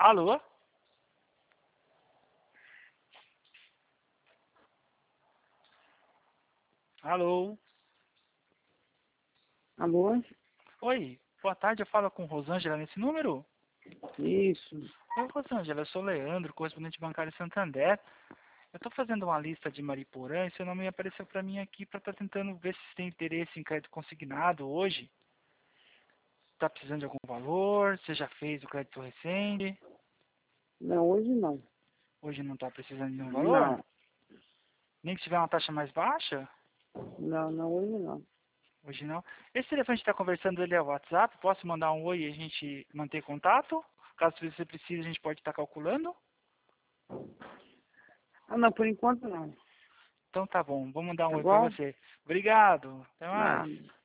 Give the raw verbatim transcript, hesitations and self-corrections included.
Alô? Alô? Alô? Oi, boa tarde, eu falo com Rosângela nesse número? Isso. Oi, Rosângela, eu sou Leandro, correspondente bancário Santander. Eu estou fazendo uma lista de Mariporã e seu nome apareceu para mim aqui para estar tentando ver se tem interesse em crédito consignado hoje. Está precisando de algum valor? Você já fez o crédito recente? Não, hoje não. Hoje não está precisando de um valor? Não. Nem que tiver uma taxa mais baixa? Não, não, hoje não. Hoje não. Esse telefone que está conversando, ele é o WhatsApp? Posso mandar um oi e a gente manter contato? Caso você precise, a gente pode estar calculando? Ah, não, por enquanto não. Então tá bom, vou mandar um Tá oi para bom? você. Obrigado, até mais. Nada.